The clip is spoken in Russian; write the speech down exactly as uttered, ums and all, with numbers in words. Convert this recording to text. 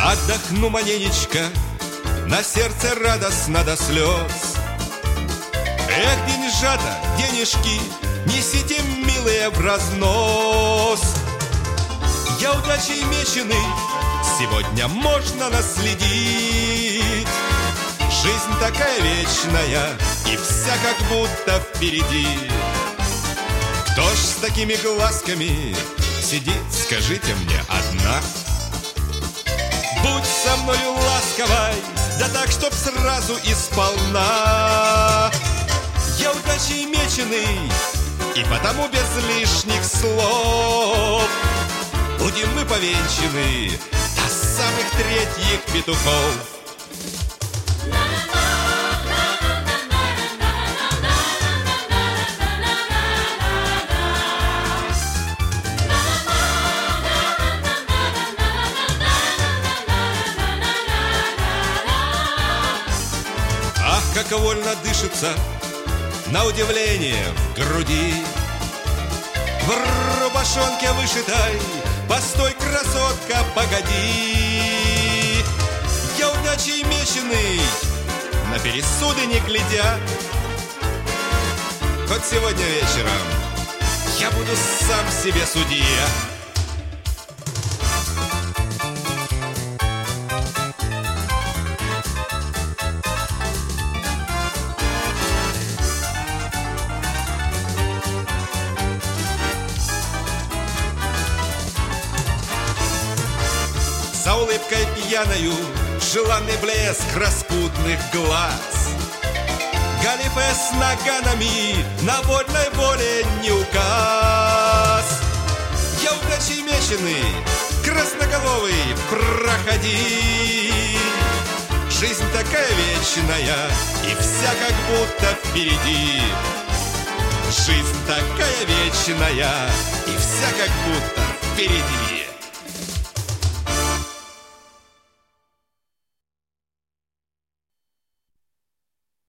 Отдохну маленечко, на сердце радостно до слез. Эх, деньжата, денежки, несите, милые, в разнос. Я удачей меченый, сегодня можно наследить. Жизнь такая вечная, и вся как будто впереди. Кто ж с такими глазками сидит, скажите мне, одна? Будь со мною ласковой, да так, чтоб сразу и сполна. Я удачей меченый, и потому без лишних слов будем мы повенчаны до самых третьих петухов. Ах, как вольно дышится, на удивление, в груди. В рубашонке вышитой, постой, красотка, погоди. Я удачей меченый, на пересуды не глядя. Хоть сегодня вечером я буду сам себе судья. За улыбкой пьяною желанный блеск распутных глаз. Галифе с наганами на вольной воле не указ. Я удачей меченый, красноголовый, проходи. Жизнь такая вечная, и вся как будто впереди. Жизнь такая вечная, и вся как будто впереди.